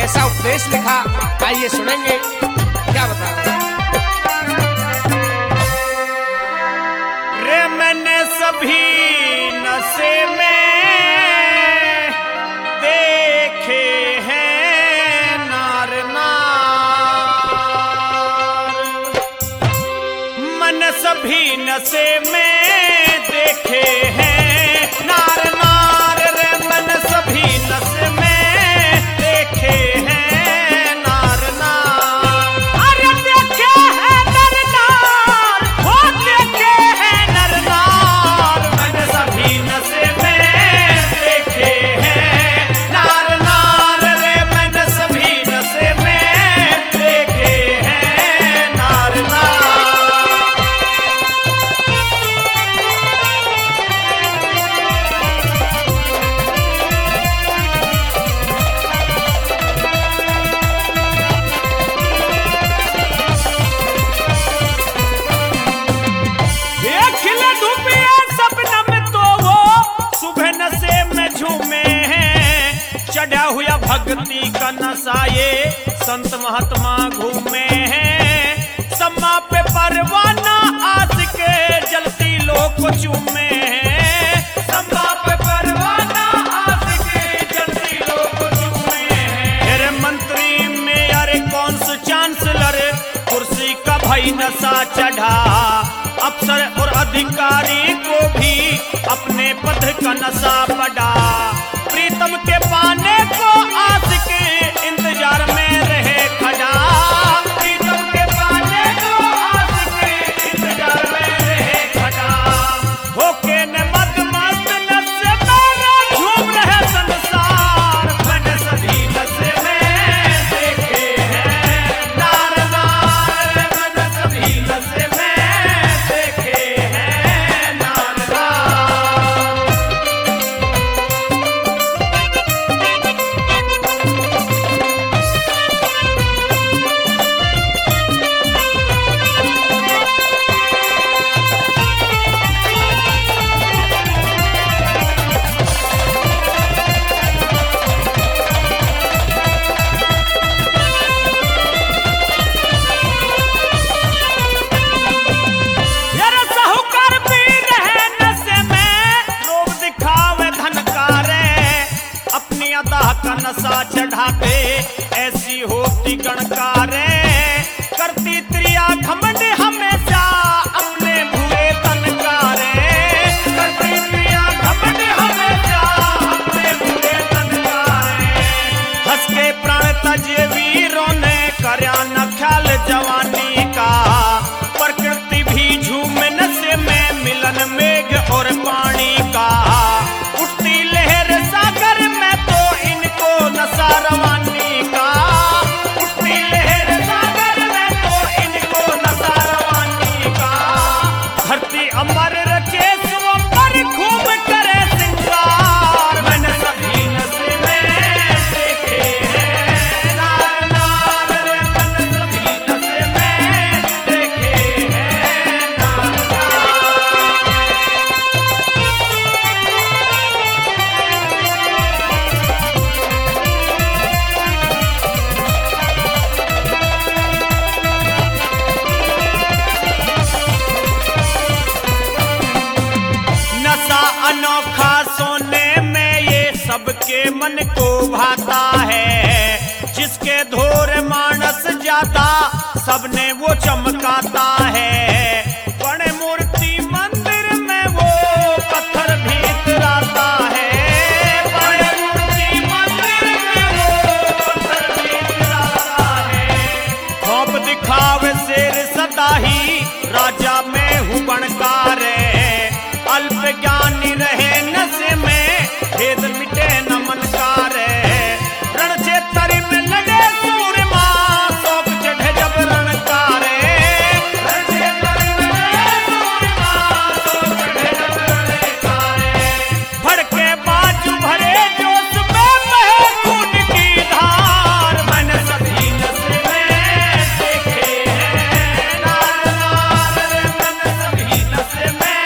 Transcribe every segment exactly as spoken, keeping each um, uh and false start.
कैसा उपदेश लिखा, आइए सुनेंगे क्या बता रहे। रे मैंने सभी नशे में देखे हैं नार नार, मन सभी नशे में देखे हैं नार नार, रे मन सभी नशे में देखे हैं नार नार। अरे देखे हैं नर नार, वो देखे हैं नर नार, मन सभी नशे में देखे हैं नार नार, रे मन सभी नशे में देखे हैं नार नार। खिले धूपिया सपना में तो वो सुबह नशे में झूमे हैं, चढ़ा हुआ भक्ति का नशा ये संत महात्मा घूमे हैं, सम्मा पे परवाना आस के जलती लोग को चूमे हैं, सम्मा पे परवाना आस के जलती लोग को चूमे हैं। अरे मंत्री में अरे कौन सा चांसलर कुर्सी का भाई नशा चढ़ा, अफसर और अधिकारी को भी अपने पद का नशा पड़ा, प्रीतम के पाने को आस के इंतजार में रहे खड़ा, प्रीतम के पाने को आस के इंतजार में रहे खड़ा। होके न मद मस्त नशे में झूम रहे संसार, मन सभी नशे में देखे हैं नार नार, मन सभी नशे में का नशा चढ़ाते ऐसी होती गणकारें, करती त्रिया घमंड हमेशा अपने भूए तनकारें, करती त्रिया घमंड हमेशा अपने भूए तनकारें। हंस के प्राण तजे वीरों ने करया न ख्याल जवानी का, प्रकृति भी झूम नशे में मिलन मेघ और पानी का, उठती लहर सागर में तो इनको नशा रवानी का, उठती लहर सागर में तो इनको नशा रवानी का। धरती अमर रखे स्वंबर खूब करे सिंगार, मैंने सभी नशे में देखे हैं नार नार, रे मैंने सभी नशे में देखे हैं नार नार। नशा अनोखा सोने में ये सबके मन को भाता है, जिसके धोर मानस जाता सबने वो चमकाता है, बड़े मूर्ति मंदिर में वो पत्थर भी इतराता है, बड़े मूर्ति मंदिर में वो पत्थर भी इतराता है। खौफ दिखावे शेर सदा ही राजा में हूँ बनकार, अल्प ज्ञानी रहे नशे में भेद मिटे न मनकार, रण क्षेत्र में लड़े सूरमा शौक चढ़े जब रणकार, रण क्षेत्र में लड़े सूरमा शौक चढ़े जब रणकार। भड़के बाजू भरे जोश में बहे खून की धार, मैंने सभी नशे में देखे हैं नार नार, मैंने सभी नशे में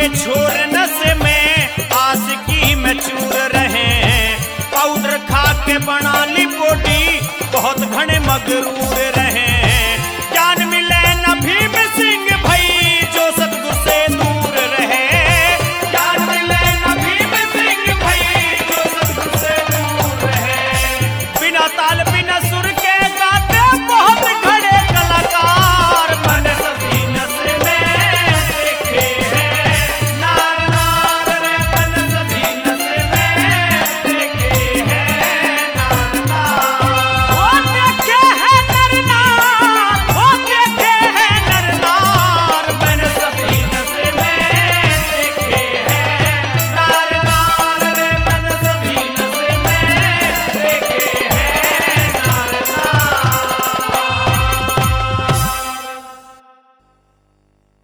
छोर नशे में आशिकी में चूर रहे, पाउडर खा के बना ली बॉडी बहुत घने मगरूर